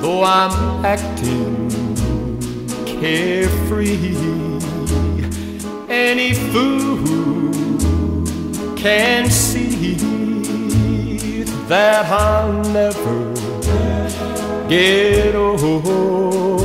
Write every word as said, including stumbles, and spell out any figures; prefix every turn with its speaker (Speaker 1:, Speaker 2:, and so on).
Speaker 1: though I'm acting carefree. Any fool can see that I'll never get old.